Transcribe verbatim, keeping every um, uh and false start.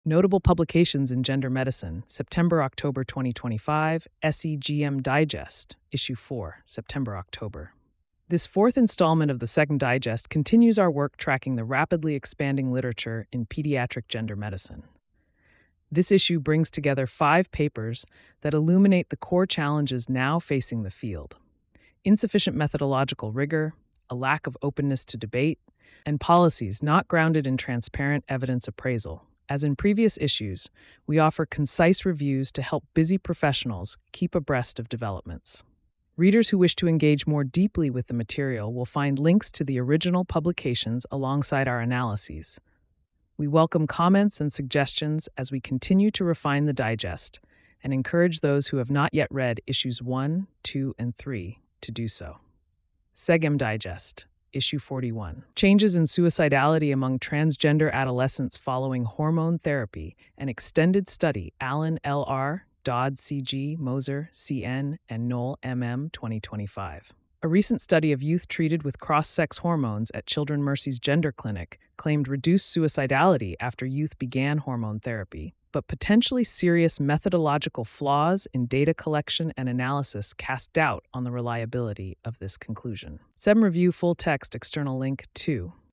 Notable publications in gender medicine, September October twenty twenty-five, S E G M Digest, Issue four, September October. This fourth installment of the second digest continues our work tracking the rapidly expanding literature in pediatric gender medicine. This issue brings together five papers that illuminate the core challenges now facing the field: insufficient methodological rigor, a lack of openness to debate, and policies not grounded in transparent evidence appraisal. As in previous issues, we offer concise reviews to help busy professionals keep abreast of developments. Readers who wish to engage more deeply with the material will find links to the original publications alongside our analyses. We welcome comments and suggestions as we continue to refine the digest and encourage those who have not yet read issues one, two, and three to do so. SEGM Digest, Issue forty-one. Changes in suicidality among transgender adolescents following hormone therapy, an extended study, Allen L R, Dodd C G, Moser C N, and Knoll M M twenty twenty-five. A recent study of youth treated with cross-sex hormones at Children Mercy's Gender Clinic claimed reduced suicidality after youth began hormone therapy, but potentially serious methodological flaws in data collection and analysis cast doubt on the reliability of this conclusion. SEM Review Full Text External Link two.